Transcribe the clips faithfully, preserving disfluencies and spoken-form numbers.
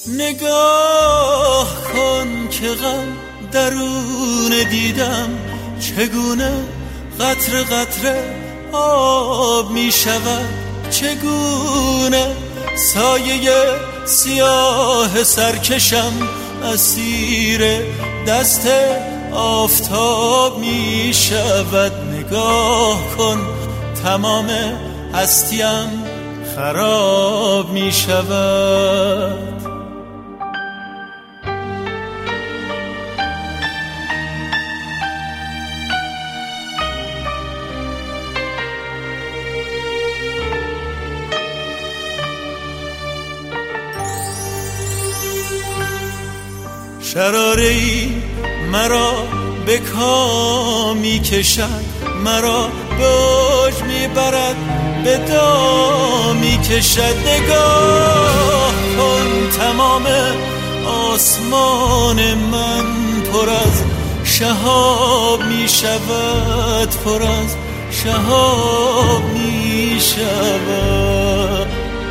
نگاه کن که غم درون دیدم چگونه قطره قطره آب می شود، چگونه سایه سیاه سرکشم اسیر دست آفتاب می شود. نگاه کن تمام هستیم خراب می شود. شراره‌ای مرا به کام می کشد، مرا به اوج می برد، به دام می کشد. نگاه کن تمام آسمان من پر از شهاب می شود، پر از شهاب می شود.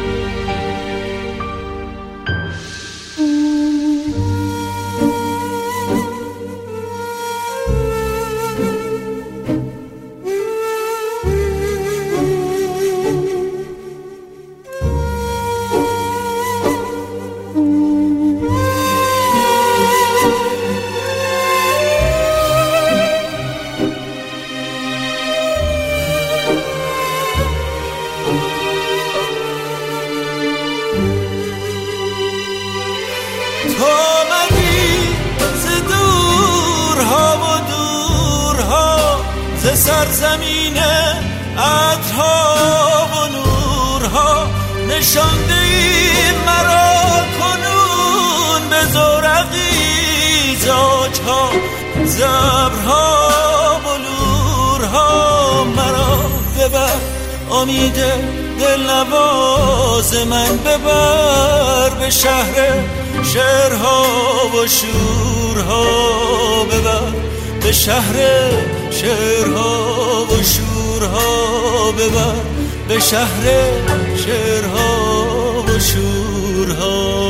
تو آمدی ز دورها و دورها، ز سرزمین عطرها و نورها، نشانده ای مرا کنون به زورقی زاجها، زبرها و بلورها. مرا ببر امید دلنواز من، ببر به شهر شعرها و شورها، ببر به شهر شعرها و شورها، ببر به شهر شعرها و شورها.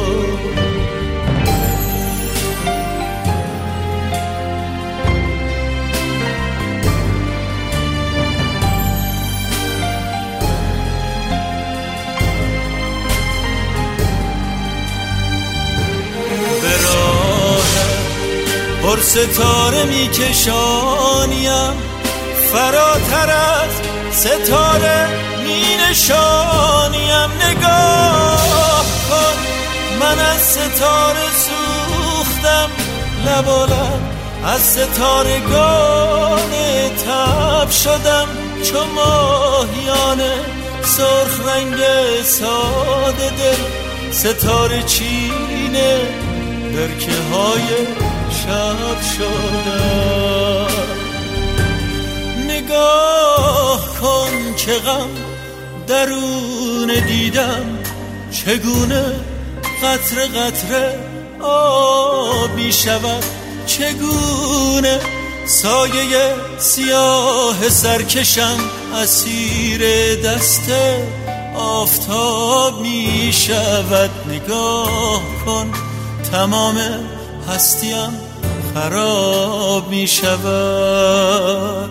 پر ستاره می کشانیم، فراتر از ستاره می نشانیم. نگاه کن من از ستاره سوختم، لب و لب از ستارگان تب شدم. چو ماهیان سرخ رنگ ساده دل، ستاره چینه برکه های شب شدم. نگاه کن که غم درون دیدم، چگونه قطره قطره آب می شود، چگونه سایه سیاه سرکشم اسیر دست آفتاب می شود. نگاه کن تمام هستیم خراب می شود.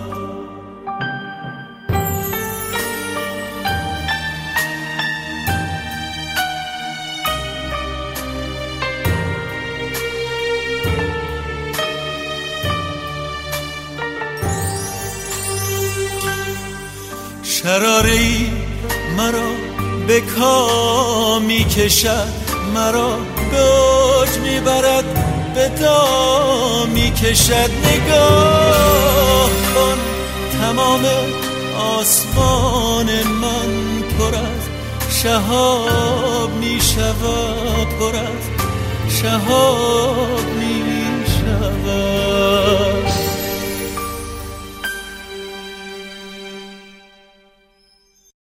شراره‌ای مرا به کام می کشد، مرا به اوج می برد، به دام می کشد. نگاه کن تمام آسمان من پر از شهاب می شود، پر از شهاب می